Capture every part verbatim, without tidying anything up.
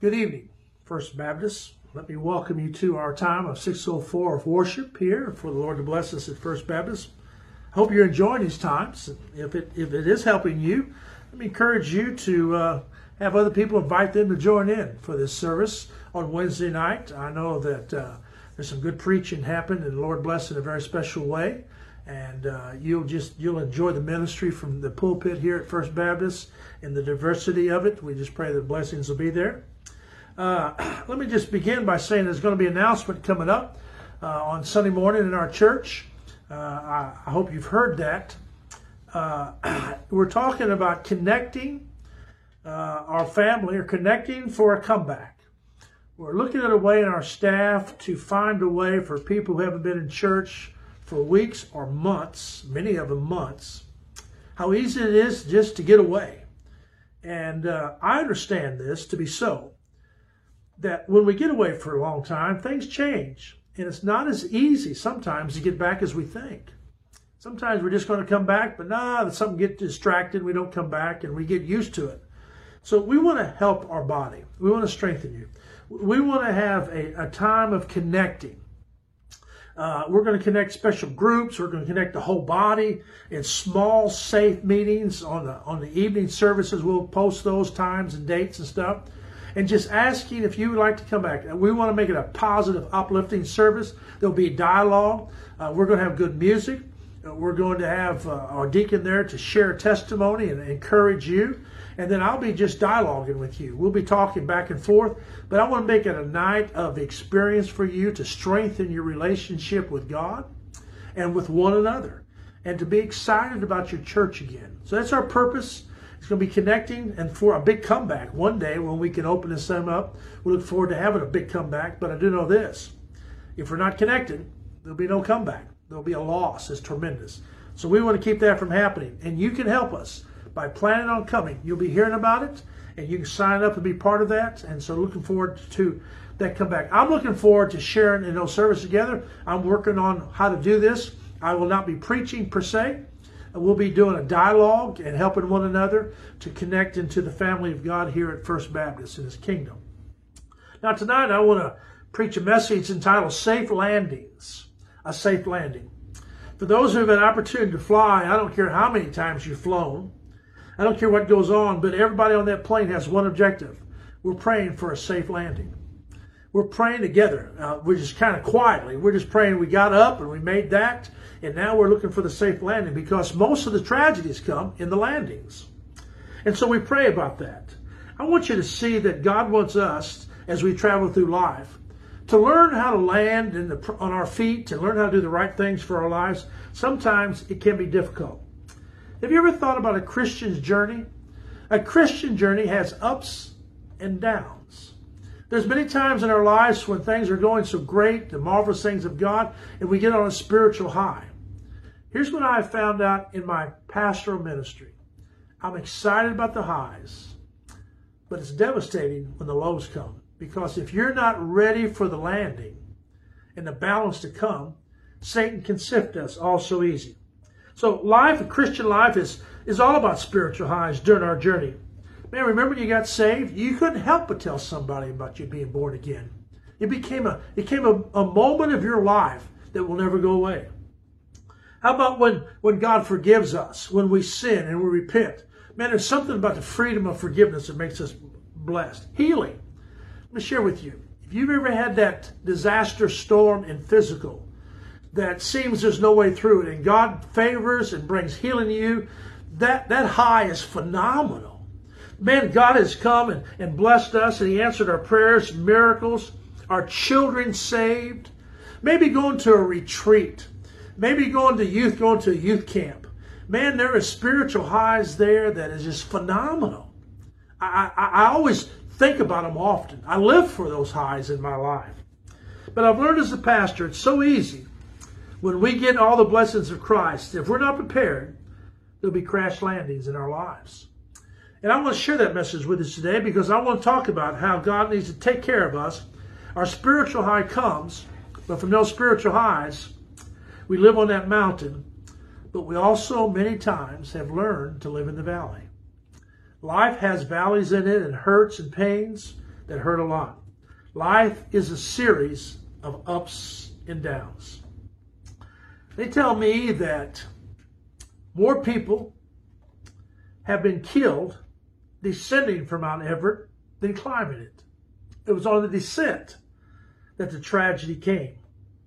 Good evening, First Baptist. Let me welcome you to our time of six oh four of worship here for the Lord to bless us at First Baptist. Hope you're enjoying these times. If it if it is helping you, let me encourage you to uh, have other people, invite them to join in for this service on Wednesday night. I know that uh, there's some good preaching happened, and the Lord bless in a very special way. And uh, you'll just you'll enjoy the ministry from the pulpit here at First Baptist and the diversity of it. We just pray that blessings will be there. Uh, let me just begin by saying there's going to be an announcement coming up uh, on Sunday morning in our church. Uh, I, I hope you've heard that. Uh, we're talking about connecting uh, our family, or connecting for a comeback. We're looking at a way in our staff to find a way for people who haven't been in church for weeks or months, many of them months, how easy it is just to get away. And uh, I understand this to be so, that when we get away for a long time, things change. And it's not as easy sometimes to get back as we think. Sometimes we're just going to come back, but nah, something get distracted, we don't come back, and we get used to it. So we want to help our body. We want to strengthen you. We want to have a, a time of connecting. Uh, we're going to connect special groups. We're going to connect the whole body in small, safe meetings on the, on the evening services. We'll post those times and dates and stuff. And just asking if you would like to come back. We want to make it a positive, uplifting service. There'll be dialogue. Uh, we're going to have good music. Uh, we're going to have uh, our deacon there to share testimony and encourage you. And then I'll be just dialoguing with you. We'll be talking back and forth. But I want to make it a night of experience for you to strengthen your relationship with God and with one another, and to be excited about your church again. So that's our purpose. It's going to be connecting, and for a big comeback one day when we can open this thing up. We look forward to having a big comeback, but I do know this. If we're not connected, there'll be no comeback. There'll be a loss. It's tremendous. So we want to keep that from happening, and you can help us by planning on coming. You'll be hearing about it, and you can sign up and be part of that, and so looking forward to that comeback. I'm looking forward to sharing in those services together. I'm working on how to do this. I will not be preaching per se. We'll be doing a dialogue and helping one another to connect into the family of God here at First Baptist in His kingdom. Now tonight I want to preach a message entitled Safe Landings. A safe landing. For those who have an opportunity to fly, I don't care how many times you've flown. I don't care what goes on, but everybody on that plane has one objective. We're praying for a safe landing. We're praying together. Uh, we're just kind of quietly. We're just praying. We got up and we made that. And now we're looking for the safe landing, because most of the tragedies come in the landings. And so we pray about that. I want you to see that God wants us, as we travel through life, to learn how to land in the, on our feet, and learn how to do the right things for our lives. Sometimes it can be difficult. Have you ever thought about a Christian's journey? A Christian journey has ups and downs. There's many times in our lives when things are going so great, the marvelous things of God, and we get on a spiritual high. Here's what I found out in my pastoral ministry. I'm excited about the highs, but it's devastating when the lows come. Because if you're not ready for the landing and the balance to come, Satan can sift us all so easy. So life, a Christian life, is, is all about spiritual highs during our journey. Man, remember when you got saved? You couldn't help but tell somebody about you being born again. It became a, it became a, a moment of your life that will never go away. How about when, when God forgives us, when we sin and we repent? Man, there's something about the freedom of forgiveness that makes us blessed. Healing. Let me share with you. If you've ever had that disaster storm in physical that seems there's no way through it, and God favors and brings healing to you, that, that high is phenomenal. Man, God has come and, and blessed us, and He answered our prayers, miracles, our children saved, maybe going to a retreat, maybe going to youth, going to a youth camp. Man, there are spiritual highs there that is just phenomenal. I, I, I always think about them often. I live for those highs in my life. But I've learned as a pastor, it's so easy when we get all the blessings of Christ. If we're not prepared, there'll be crash landings in our lives. And I want to share that message with us today, because I want to talk about how God needs to take care of us. Our spiritual high comes, but from those spiritual highs, we live on that mountain, but we also many times have learned to live in the valley. Life has valleys in it, and hurts and pains, that hurt a lot. Life is a series of ups and downs. They tell me that more people have been killed descending from Mount Everett than climbing it. It was on the descent that the tragedy came.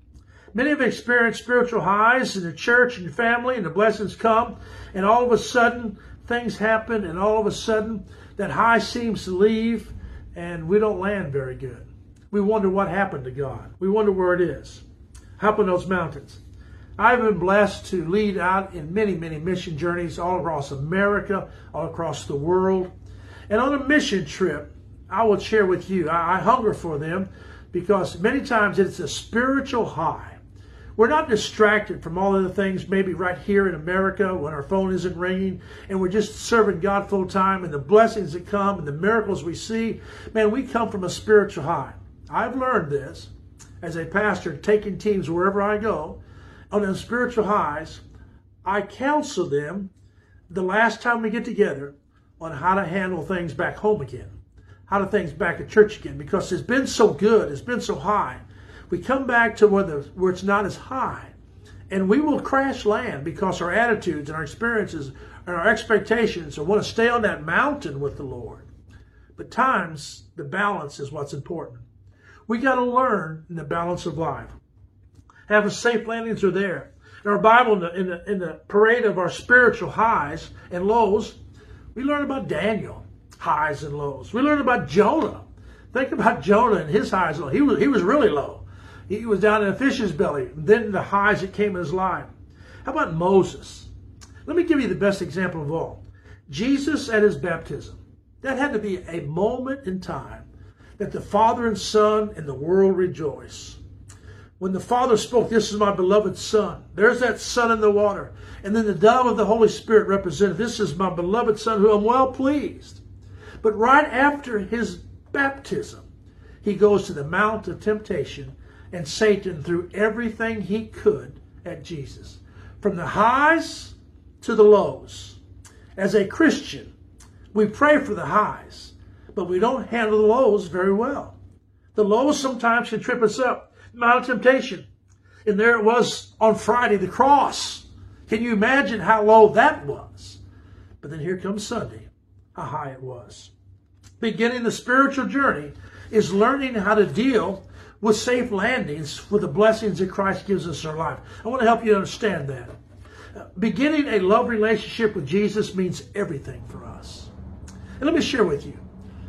Many have experienced spiritual highs in the church and the family, and the blessings come, and all of a sudden things happen, and all of a sudden that high seems to leave, and we don't land very good. We wonder what happened to God. We wonder where it is. Up in those mountains. I've been blessed to lead out in many, many mission journeys all across America, all across the world. And on a mission trip, I will share with you, I, I hunger for them because many times it's a spiritual high. We're not distracted from all of the things maybe right here in America when our phone isn't ringing and we're just serving God full time and the blessings that come and the miracles we see. Man, we come from a spiritual high. I've learned this as a pastor, taking teams wherever I go. On those spiritual highs, I counsel them the last time we get together on how to handle things back home again, how to things back at church again, because it's been so good, it's been so high. We come back to where, the, where it's not as high, and we will crash land because our attitudes and our experiences and our expectations want to stay on that mountain with the Lord. But times, the balance is what's important. We got to learn in the balance of life. Having safe landings are there. In our Bible, in the, in, the, in the parade of our spiritual highs and lows, we learn about Daniel, highs and lows. We learn about Jonah. Think about Jonah and his highs and lows. He was, he was really low. He was down in a fish's belly. And then the highs that came in his life. How about Moses? Let me give you the best example of all. Jesus at his baptism. That had to be a moment in time that the Father and Son and the world rejoice. When the Father spoke, "This is my beloved Son," there's that Son in the water. And then the dove of the Holy Spirit represented, "This is my beloved Son who I'm well pleased." But right after his baptism, he goes to the Mount of Temptation, and Satan threw everything he could at Jesus. From the highs to the lows. As a Christian, we pray for the highs, but we don't handle the lows very well. The lows sometimes can trip us up. Mount of Temptation. And there it was on Friday, the cross. Can you imagine how low that was? But then here comes Sunday, how high it was. Beginning the spiritual journey is learning how to deal with safe landings with the blessings that Christ gives us in our life. I want to help you understand that. Beginning a love relationship with Jesus means everything for us. And let me share with you.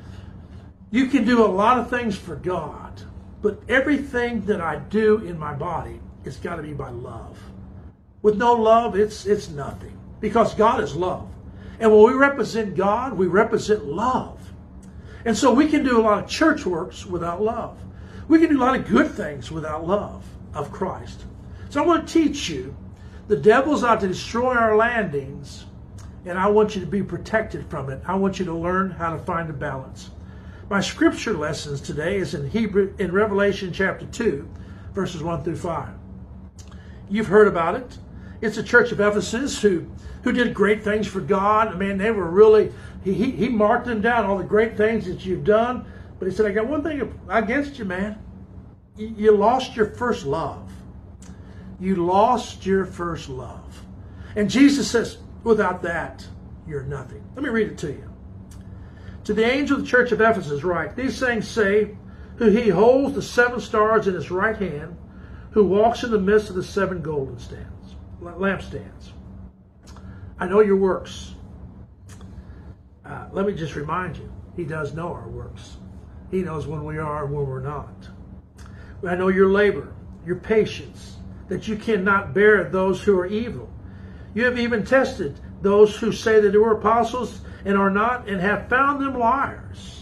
You can do a lot of things for God. But everything that I do in my body, it's got to be by love. With no love, it's it's nothing. Because God is love. And when we represent God, we represent love. And so we can do a lot of church works without love. We can do a lot of good things without love of Christ. So I want to teach you, the devil's out to destroy our landings, and I want you to be protected from it. I want you to learn how to find a balance. My scripture lessons today is in Hebrew, in Revelation chapter two, verses one through five. You've heard about it. It's the church of Ephesus who, who did great things for God. I mean, they were really, he, he, he marked them down, all the great things that you've done. But he said, I got one thing against you, man. You, you lost your first love. You lost your first love. And Jesus says, without that, you're nothing. Let me read it to you. To the angel of the church of Ephesus write, these things say, who he holds the seven stars in his right hand, who walks in the midst of the seven golden stands, lampstands. I know your works. Uh, let me just remind you, he does know our works. He knows when we are and when we're not. I know your labor, your patience, that you cannot bear those who are evil. You have even tested those who say that they were apostles and are not, and have found them liars.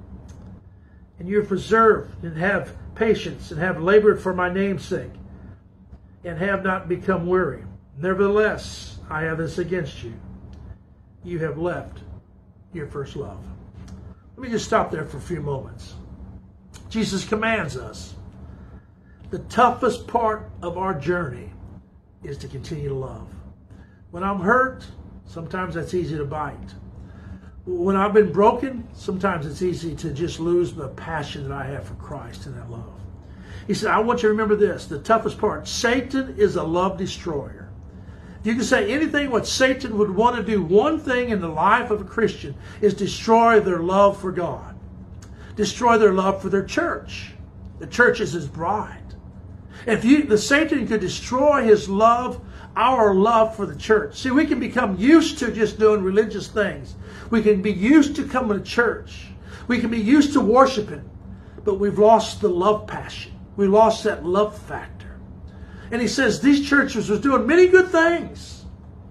And you have preserved and have patience and have labored for my name's sake and have not become weary. Nevertheless, I have this against you. You have left your first love. Let me just stop there for a few moments. Jesus commands us. The toughest part of our journey is to continue to love. When I'm hurt, sometimes that's easy to bite. When I've been broken, sometimes it's easy to just lose the passion that I have for Christ and that love. He said, I want you to remember this, the toughest part. Satan is a love destroyer. You can say anything what Satan would want to do. One thing in the life of a Christian is destroy their love for God. Destroy their love for their church. The church is his bride. If you, the Satan could destroy his love, our love for the church. See, we can become used to just doing religious things. We can be used to coming to church. We can be used to worshiping. But we've lost the love passion. We lost that love factor. And he says these churches were doing many good things,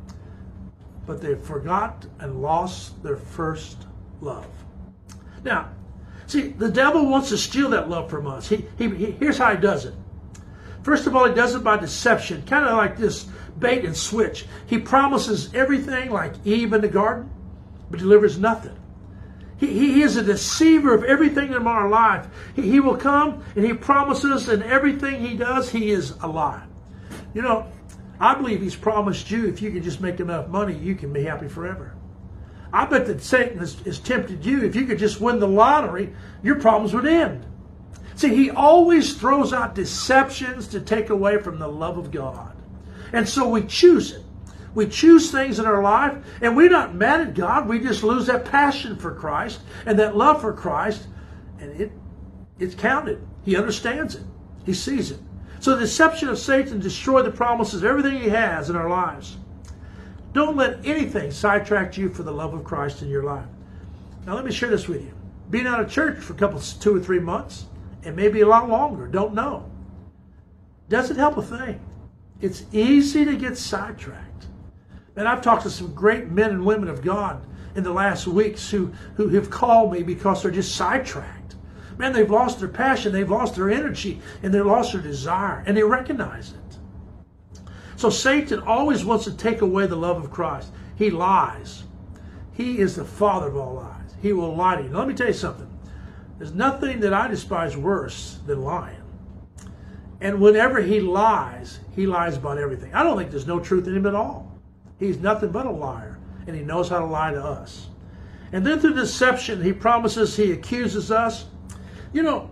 but they forgot and lost their first love. Now, see, the devil wants to steal that love from us. He, he, he, here's how he does it. First of all, he does it by deception, kind of like this bait and switch. He promises everything like Eve in the garden, but delivers nothing. He, he is a deceiver of everything in our life. He, he will come and he promises, and everything he does, he is a lie. You know, I believe he's promised you if you can just make enough money, you can be happy forever. I bet that Satan has, has tempted you. If you could just win the lottery, your problems would end. See, he always throws out deceptions to take away from the love of God. And so we choose it. We choose things in our life, and we're not mad at God. We just lose that passion for Christ and that love for Christ, and it it's counted. He understands it. He sees it. So the deception of Satan destroys the promises of everything he has in our lives. Don't let anything sidetrack you for the love of Christ in your life. Now let me share this with you. Being out of church for a couple, two or three months, and maybe a lot longer, don't know, doesn't help a thing. It's easy to get sidetracked. And I've talked to some great men and women of God in the last weeks who, who have called me because they're just sidetracked. Man, they've lost their passion, they've lost their energy, and they've lost their desire, and they recognize it. So Satan always wants to take away the love of Christ. He lies. He is the father of all lies. He will lie to you. Now, let me tell you something. There's nothing that I despise worse than lying. And whenever he lies, he lies about everything. I don't think there's no truth in him at all. He's nothing but a liar, and he knows how to lie to us. And then through deception, he promises, he accuses us. You know,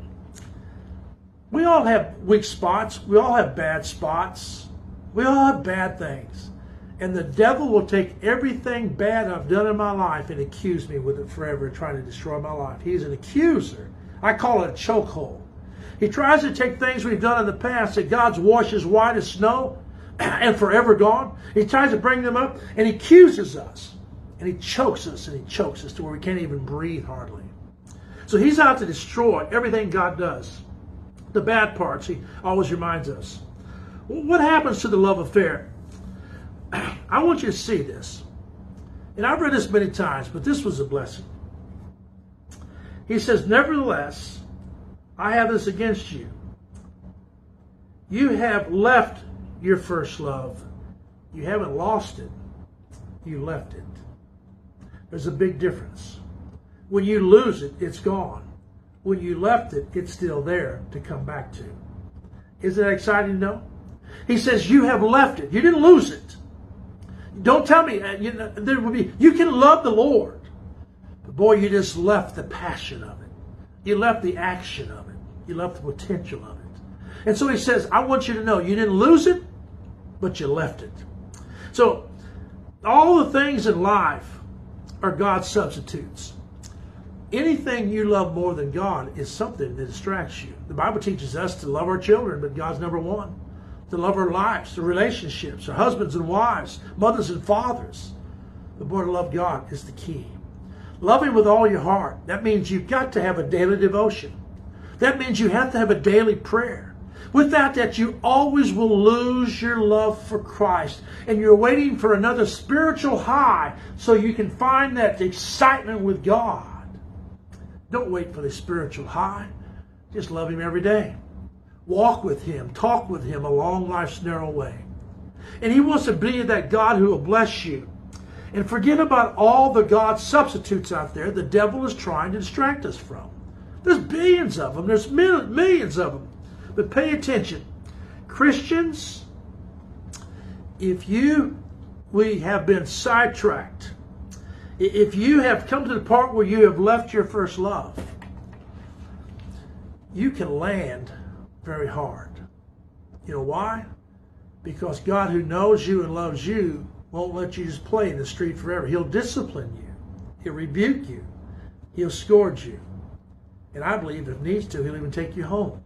we all have weak spots. We all have bad spots. We all have bad things. And the devil will take everything bad I've done in my life and accuse me with it forever, trying to destroy my life. He's an accuser. I call it a chokehold. He tries to take things we've done in the past that God's washed as white as snow and forever gone. He tries to bring them up, and he accuses us. And he chokes us, and he chokes us to where we can't even breathe hardly. So he's out to destroy everything God does. The bad parts, he always reminds us. What happens to the love affair? I want you to see this. And I've read this many times, but this was a blessing. He says, nevertheless, I have this against you. You have left your first love. You haven't lost it. You left it. There's a big difference. When you lose it, it's gone. When you left it, it's still there to come back to. Isn't that exciting to know? He says, you have left it. You didn't lose it. Don't tell me, you know, there will be, you can love the Lord. But boy, you just left the passion of it. You left the action of it. You left the potential of it. And so he says, I want you to know, you didn't lose it, but you left it. So all the things in life are God's substitutes. Anything you love more than God is something that distracts you. The Bible teaches us to love our children, but God's number one. To love our lives, the relationships, our husbands and wives, mothers and fathers. The boy to love God is the key. Love Him with all your heart. That means you've got to have a daily devotion. That means you have to have a daily prayer. Without that, you always will lose your love for Christ. And you're waiting for another spiritual high so you can find that excitement with God. Don't wait for the spiritual high. Just love Him every day. Walk with Him. Talk with Him along life's narrow way. And He wants to be that God who will bless you. And forget about all the God substitutes out there the devil is trying to distract us from. There's billions of them. There's millions of them. But pay attention. Christians, if you, we have been sidetracked, If you have come to the part where you have left your first love, you can land very hard. You know why? Because God, who knows you and loves you, won't let you just play in the street forever. He'll discipline you. He'll rebuke you. He'll scourge you. And I believe if needs to, he'll even take you home.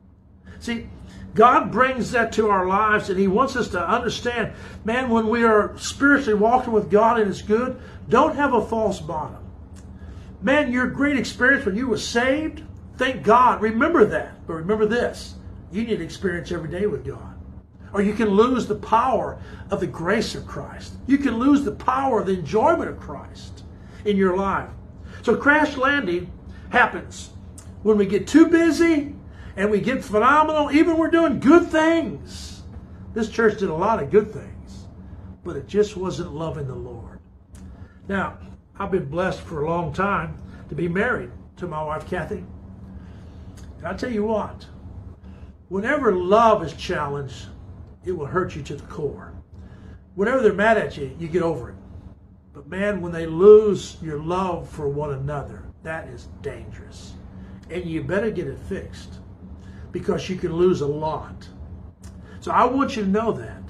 See, God brings that to our lives, and he wants us to understand, man, when we are spiritually walking with God and it's good, don't have a false bottom. Man, your great experience when you were saved, thank God. Remember that. But remember this, you need to experience every day with God. Or you can lose the power of the grace of Christ. You can lose the power of the enjoyment of Christ in your life. So crash landing happens when we get too busy and we get phenomenal, even we're doing good things. This church did a lot of good things, but it just wasn't loving the Lord. Now, I've been blessed for a long time to be married to my wife, Kathy. And I'll tell you what, whenever love is challenged, it will hurt you to the core. Whenever they're mad at you, you get over it. But man, when they lose your love for one another, that is dangerous. And you better get it fixed, because you can lose a lot. So I want you to know that.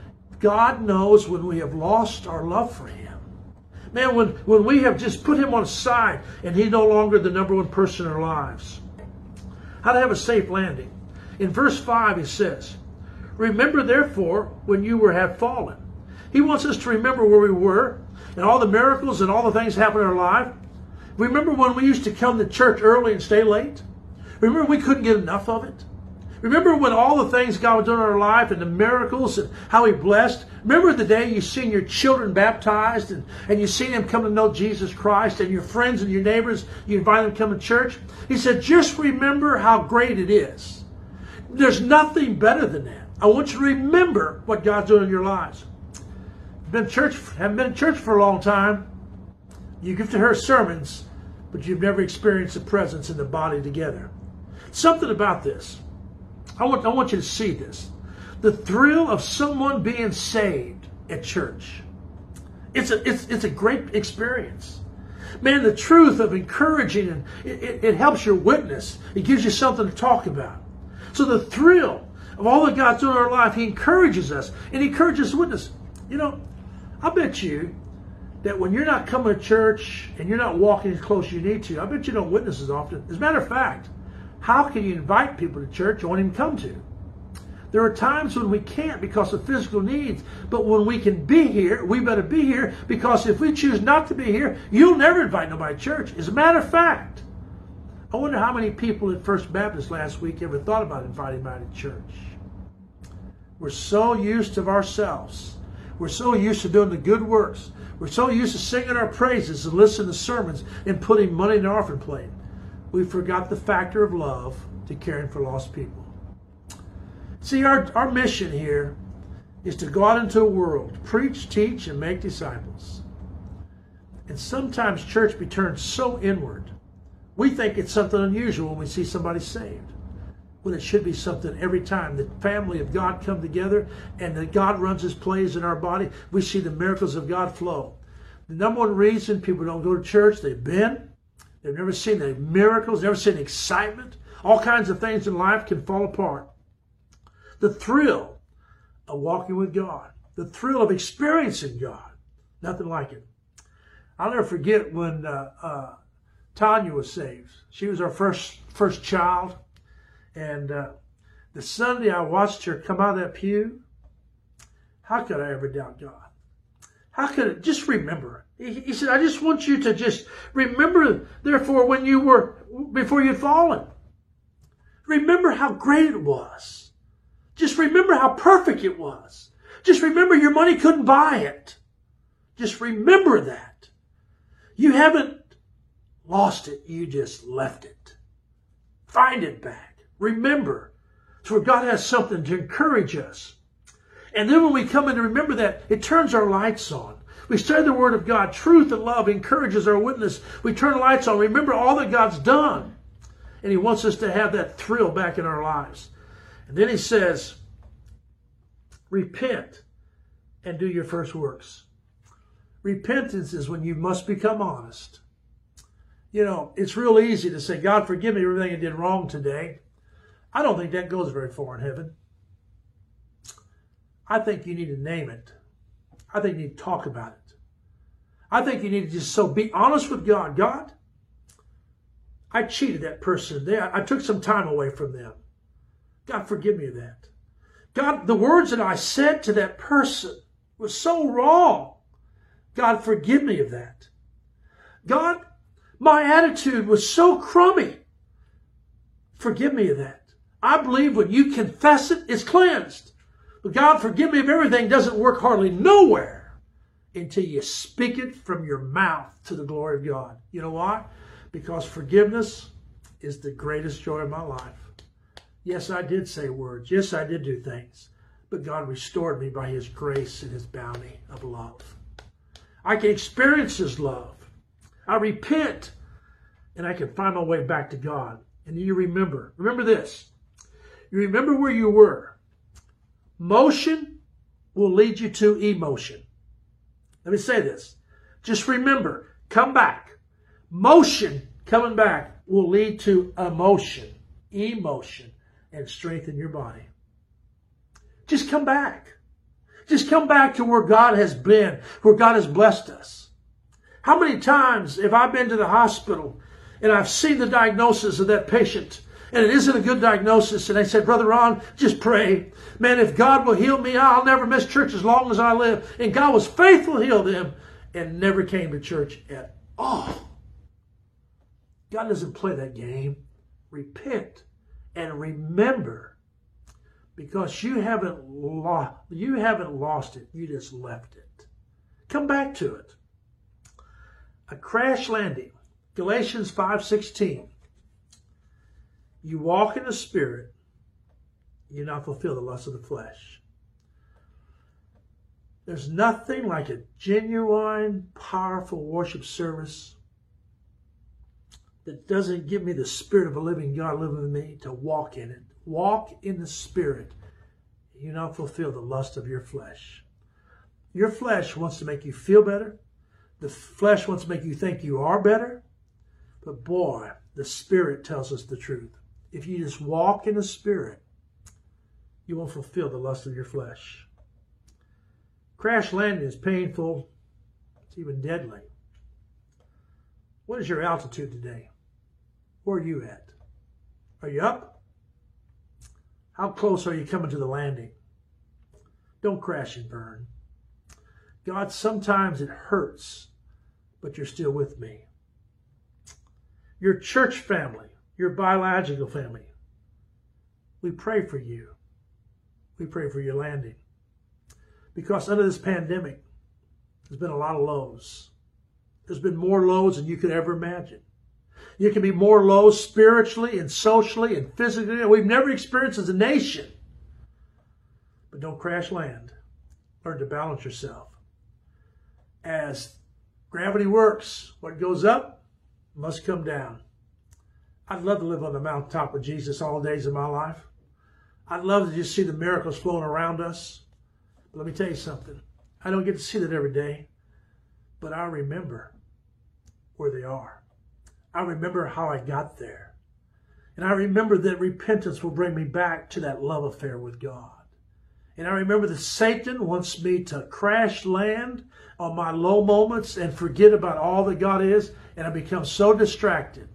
God knows when we have lost our love for him. Man, when, when we have just put him on the side and he's no longer the number one person in our lives. How to have a safe landing. In verse five, he says, remember therefore when you were have fallen. He wants us to remember where we were and all the miracles and all the things happening in our life. Remember when we used to come to church early and stay late? Remember we couldn't get enough of it? Remember when all the things God was doing in our life and the miracles and how he blessed? Remember the day you seen your children baptized and, and you seen them come to know Jesus Christ, and your friends and your neighbors, you invite them to come to church? He said, just remember how great it is. There's nothing better than that. I want you to remember what God's doing in your lives. Been in church, haven't been in church for a long time. You get to hear sermons, but you've never experienced the presence in the body together. Something about this. I want, I want you to see this. The thrill of someone being saved at church. It's a, it's, it's a great experience. Man, the truth of encouraging, and it, it, it helps your witness. It gives you something to talk about. So the thrill of all that God's doing in our life, he encourages us, and he encourages witness. You know, I bet you that when you're not coming to church and you're not walking as close as you need to, I bet you don't witness as often. As a matter of fact, how can you invite people to church you won't even come to? There are times when we can't because of physical needs, but when we can be here, we better be here, because if we choose not to be here, you'll never invite nobody to church. As a matter of fact, I wonder how many people at First Baptist last week ever thought about inviting anybody to church. We're so used to ourselves. We're so used to doing the good works. We're so used to singing our praises and listening to sermons and putting money in the offering plate. We forgot the factor of love to caring for lost people. See, our, our mission here is to go out into the world, preach, teach, and make disciples. And sometimes church be turned so inward, we think it's something unusual when we see somebody saved. When it should be something every time the family of God come together and that God runs his plays in our body, we see the miracles of God flow. The number one reason people don't go to church, they've been, they've never seen the miracles, never seen the excitement. All kinds of things in life can fall apart. The thrill of walking with God, the thrill of experiencing God, nothing like it. I'll never forget when uh, uh, Tanya was saved. She was our first first child. And uh, the Sunday I watched her come out of that pew, how could I ever doubt God? How could it? Just remember. He, he said, I just want you to just remember, therefore, when you were, before you'd fallen. Remember how great it was. Just remember how perfect it was. Just remember your money couldn't buy it. Just remember that. You haven't lost it. You just left it. Find it back. Remember. So God has something to encourage us. And then when we come in to remember that, it turns our lights on. We study the Word of God. Truth and love encourages our witness. We turn the lights on. Remember all that God's done. And he wants us to have that thrill back in our lives. And then he says, repent and do your first works. Repentance is when you must become honest. You know, it's real easy to say, God, forgive me everything I did wrong today. I don't think that goes very far in heaven. I think you need to name it. I think you need to talk about it. I think you need to just so be honest with God. God, I cheated that person. They, I took some time away from them. God, forgive me of that. God, the words that I said to that person was so wrong. God, forgive me of that. God, my attitude was so crummy. Forgive me of that. I believe when you confess it, it's cleansed. But God, forgive me of everything doesn't work hardly nowhere until you speak it from your mouth to the glory of God. You know why? Because forgiveness is the greatest joy of my life. Yes, I did say words. Yes, I did do things. But God restored me by His grace and His bounty of love. I can experience His love. I repent, and I can find my way back to God. And you remember, remember this. You remember where you were. Motion will lead you to emotion. Let me say this. Just remember, come back. Motion coming back will lead to emotion, emotion, and strengthen your body. Just come back. Just come back to where God has been, where God has blessed us. How many times have I been to the hospital and I've seen the diagnosis of that patient and it isn't a good diagnosis, and they said, Brother Ron, just pray. Man, if God will heal me, I'll never miss church as long as I live. And God was faithful to heal them and never came to church at all. God doesn't play that game. Repent and remember, because you haven't lost, you haven't lost it. You just left it. Come back to it. A crash landing. Galatians five sixteen. You walk in the Spirit, you not fulfill the lust of the flesh. There's nothing like a genuine, powerful worship service that doesn't give me the Spirit of a living God living in me to walk in it. Walk in the Spirit. You not fulfill the lust of your flesh. Your flesh wants to make you feel better. The flesh wants to make you think you are better. But boy, the Spirit tells us the truth. If you just walk in the Spirit, you won't fulfill the lust of your flesh. Crash landing is painful. It's even deadly. What is your altitude today? Where are you at? Are you up? How close are you coming to the landing? Don't crash and burn. God, sometimes it hurts, but you're still with me. Your church family, your biological family, we pray for you. We pray for your landing. Because under this pandemic, there's been a lot of lows. There's been more lows than you could ever imagine. You can be more lows spiritually and socially and physically than we've never experienced as a nation. But don't crash land. Learn to balance yourself. As gravity works, what goes up must come down. I'd love to live on the mountaintop with Jesus all days of my life. I'd love to just see the miracles flowing around us. But let me tell you something. I don't get to see that every day, but I remember where they are. I remember how I got there. And I remember that repentance will bring me back to that love affair with God. And I remember that Satan wants me to crash land on my low moments and forget about all that God is, and I become so distracted.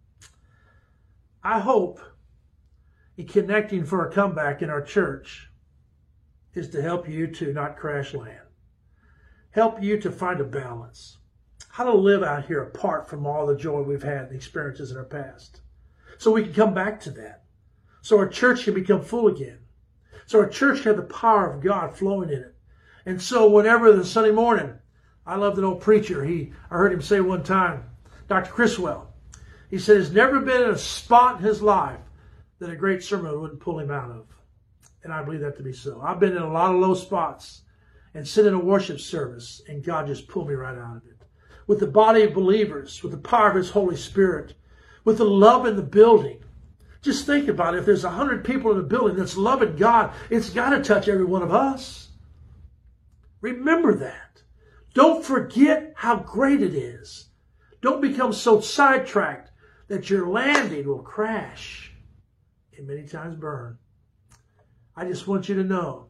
I hope in connecting for a comeback in our church is to help you to not crash land. Help you to find a balance. How to live out here apart from all the joy we've had and experiences in our past. So we can come back to that. So our church can become full again. So our church can have the power of God flowing in it. And so whenever the Sunday morning, I loved an old preacher. He, I heard him say one time, Doctor Criswell, he said, there's never been a spot in his life that a great sermon wouldn't pull him out of. And I believe that to be so. I've been in a lot of low spots and sit in a worship service, and God just pulled me right out of it. With the body of believers, with the power of His Holy Spirit, with the love in the building. Just think about it. If there's a hundred people in a building that's loving God, it's got to touch every one of us. Remember that. Don't forget how great it is. Don't become so sidetracked that your landing will crash and many times burn. I just want you to know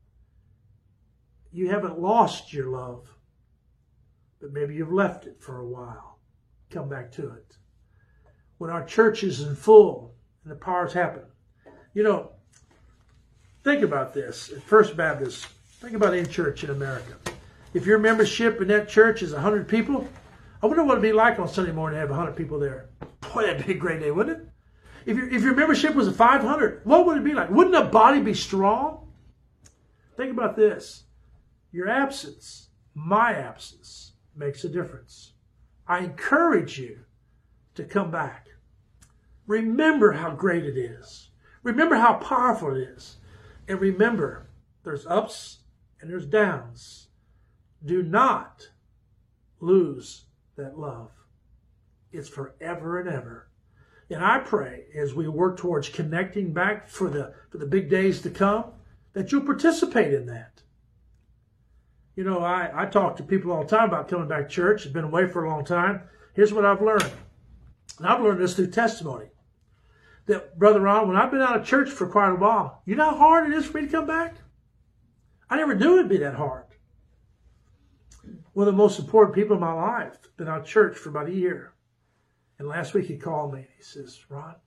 you haven't lost your love, but maybe you've left it for a while. Come back to it. When our church is in full and the powers happen, you know, think about this. At First Baptist, think about any church in America. If your membership in that church is one hundred people, I wonder what it'd be like on Sunday morning to have one hundred people there. Boy, that'd be a great day, wouldn't it? If your, if your membership was five hundred, what would it be like? Wouldn't the body be strong? Think about this. Your absence, my absence, makes a difference. I encourage you to come back. Remember how great it is. Remember how powerful it is. And remember, there's ups and there's downs. Do not lose that love. It's forever and ever. And I pray as we work towards connecting back for the, for the big days to come, that you'll participate in that. You know, I, I talk to people all the time about coming back to church. I've been away for a long time. Here's what I've learned. And I've learned this through testimony. That, Brother Ron, when I've been out of church for quite a while, you know how hard it is for me to come back? I never knew it'd be that hard. One of the most important people in my life, been out of church for about a year. And last week he called me and he says, Ron,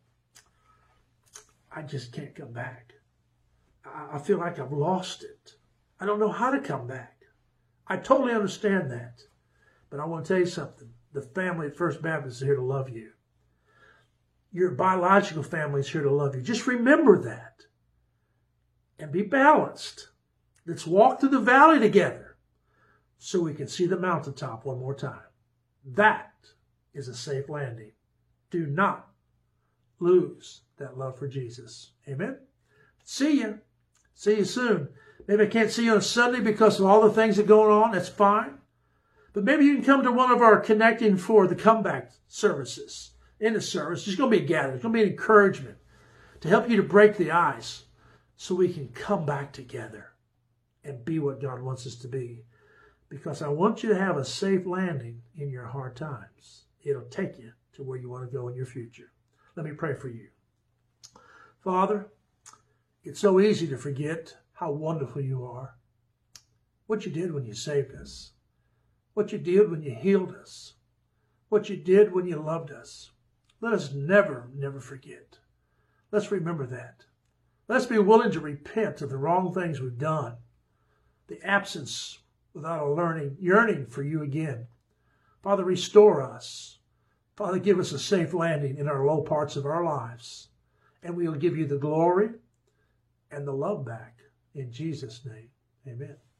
I just can't come back. I, I feel like I've lost it. I don't know how to come back. I totally understand that. But I want to tell you something. The family at First Baptist is here to love you. Your biological family is here to love you. Just remember that. And be balanced. Let's walk through the valley together so we can see the mountaintop one more time. That is a safe landing. Do not lose that love for Jesus. Amen? See you. See you soon. Maybe I can't see you on Sunday because of all the things that are going on. That's fine. But maybe you can come to one of our Connecting for the Comeback services. In the service, there's going to be a gathering. There's going to be an encouragement to help you to break the ice so we can come back together and be what God wants us to be. Because I want you to have a safe landing in your hard times. It'll take you to where you want to go in your future. Let me pray for you. Father, it's so easy to forget how wonderful you are. What you did when you saved us. What you did when you healed us. What you did when you loved us. Let us never, never forget. Let's remember that. Let's be willing to repent of the wrong things we've done. The absence without a learning, yearning for you again. Father, restore us. Father, give us a safe landing in our low parts of our lives. And we'll give you the glory and the love back. In Jesus' name, amen.